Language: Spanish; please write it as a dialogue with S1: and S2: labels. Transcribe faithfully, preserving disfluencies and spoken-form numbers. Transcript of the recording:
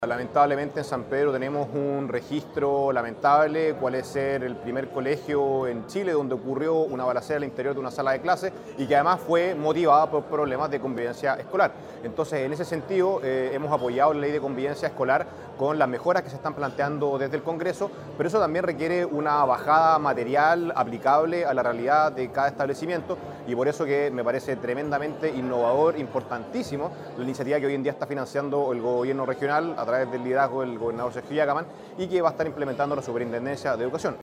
S1: Lamentablemente en San Pedro tenemos un registro lamentable, cuál es ser el primer colegio en Chile donde ocurrió una balacera al interior de una sala de clase y que además fue motivada por problemas de convivencia escolar. Entonces, en ese sentido, eh, hemos apoyado la ley de convivencia escolar con las mejoras que se están planteando desde el Congreso, pero eso también requiere una bajada material aplicable a la realidad de cada establecimiento y por eso que me parece tremendamente innovador, importantísimo, la iniciativa que hoy en día está financiando el gobierno regional a través del liderazgo del gobernador Sergio Yacamán y que va a estar implementando la Superintendencia de Educación.